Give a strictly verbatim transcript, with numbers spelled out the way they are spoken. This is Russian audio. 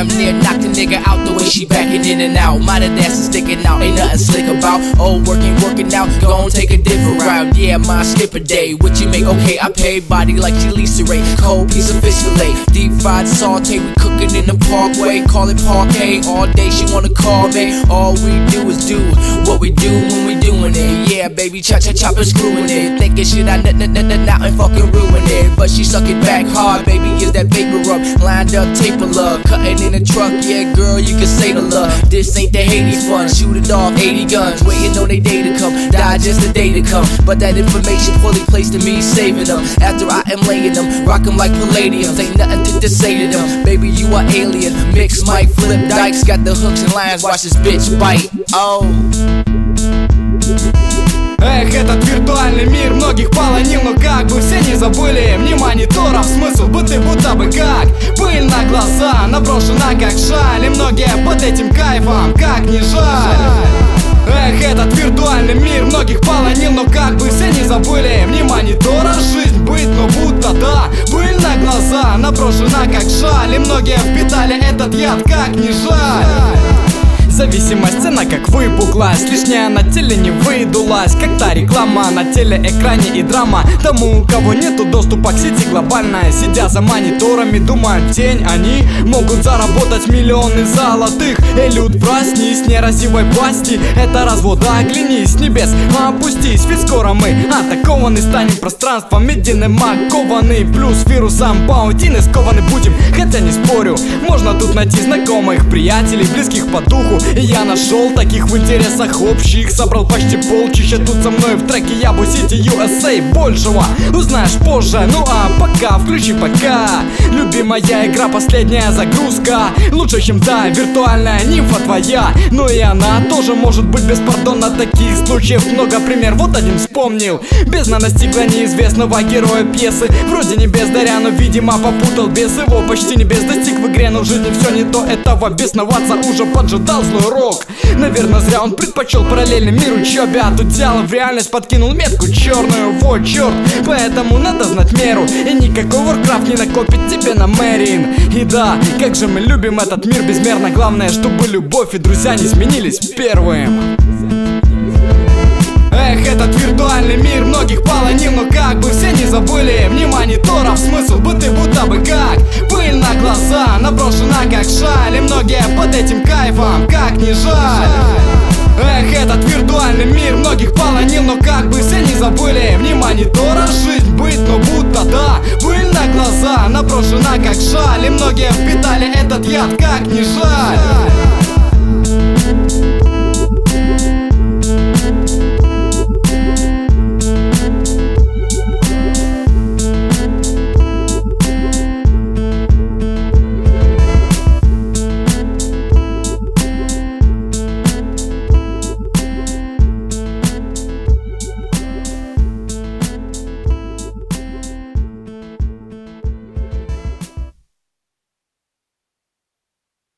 damn near knocked a nigga out the way she backing in and out. Minded ass is sticking out, ain't nothing slick about. Oh, working, working out, gon' take a different route. Yeah, my skip a day. What you make? Okay, I pay body like she Lisa Ray. Cold piece of fish fillet, deep fried saute. We cooking in the parkway, call it parquet. All day she wanna call me. All we do is do what we do when we doing it. Yeah, baby, chop chop chop and screwing it. Thinking shit I nut nut nut nut out and fucking ruin it. But she suck it back hard, baby. Is that vapor up? Lined up, tape of love, cutting in the truck. Yeah, girl, you can say the love. This ain't the Hades fun. Shoot it off, eighty guns, waiting on they day to come. Die just the day to come. But that information poorly placed to me, saving them. After I am laying them, rock them like palladiums. Ain't nothing to, to say to them. Baby, you are alien. Mix, mic, flip, dikes. Got the hooks and lines, watch this bitch bite. Oh. Эх, этот виртуальный мир многих полонил, но как бы все не забыли. Ни мониторов, смысл быты будто бы как пыль на глаза, наброшена как шаль. И многие под этим кайфом, как не жаль. Эх, этот виртуальный мир многих полонил, но как бы все не забыли. Ни монитора, жизнь, быт, но будто да, пыль на глаза, наброшена как шаль. И многие впитали этот яд, как не жаль. Зависимость, она как выпуклась, лишняя на теле не выдулась. Как та реклама на телеэкране и драма. Тому, у кого нету доступа к сети глобальная, сидя за мониторами, думают в тень, они могут заработать миллионы золотых. Эй, люд, проснись, неразивой пасти. Это развода, оглянись с небес, опустись. Ведь скоро мы атакованы, станем пространством медийным окованы. Плюс вирусом паутины скованы будем. Хотя не спорю, можно тут найти знакомых, приятелей, близких по духу. И я нашел таких в интересах общих. Собрал почти полчища тут со мной в треке Ябу Сити ю эс эй. Большего узнаешь позже, ну а пока включи пока. Любимая игра, последняя загрузка. Лучше, чем та виртуальная нимфа твоя. Но и она тоже может быть беспардонна. Таких случаев много, пример вот один вспомнил. Бездна настигла неизвестного героя пьесы. Вроде не бездаря, но видимо попутал без его. Почти небес достиг в игре, но в жизни все не то. Этого бесноваться уже поджидал злой рок. Наверное, зря он предпочел параллельный мир учебе. А тут взял в реальность, подкинул метку черную. Вот черт, поэтому надо знать меру. И никакой Warcraft не накопит тебе на Мэрин. И да, как же мы любим этот мир безмерно. Главное, чтобы любовь и друзья не сменились первым. Эх, этот виртуальный мир многих полонил, но как бы все не забыли. Ни мониторов, смысл быты будто бы как пыль на глаза, наброшена как шаль. И многие под этим кайфом, как не жаль. Эх, этот виртуальный мир многих полонил, но как бы все не забыли. Ни монитора, жизнь, быт, но будто да, пыль на глаза, наброшена как шаль. И многие впитали этот яд, как не жаль.